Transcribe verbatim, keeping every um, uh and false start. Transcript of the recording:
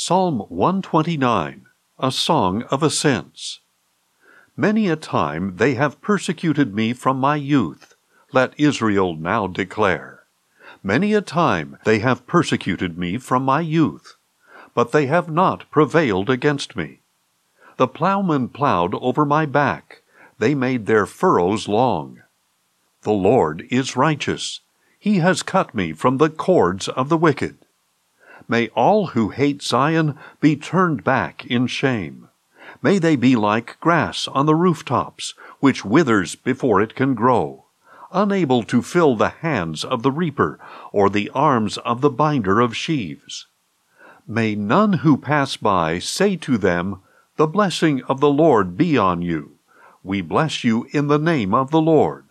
Psalm one twenty-nine, a Song of Ascents. Many a time they have persecuted me from my youth, let Israel now declare. Many a time they have persecuted me from my youth, but they have not prevailed against me. The plowmen plowed over my back, they made their furrows long. The Lord is righteous, He has cut me from the cords of the wicked. May all who hate Zion be turned back in shame. May they be like grass on the rooftops, which withers before it can grow, unable to fill the hands of the reaper or the arms of the binder of sheaves. May none who pass by say to them, "The blessing of the Lord be on you. We bless you in the name of the Lord."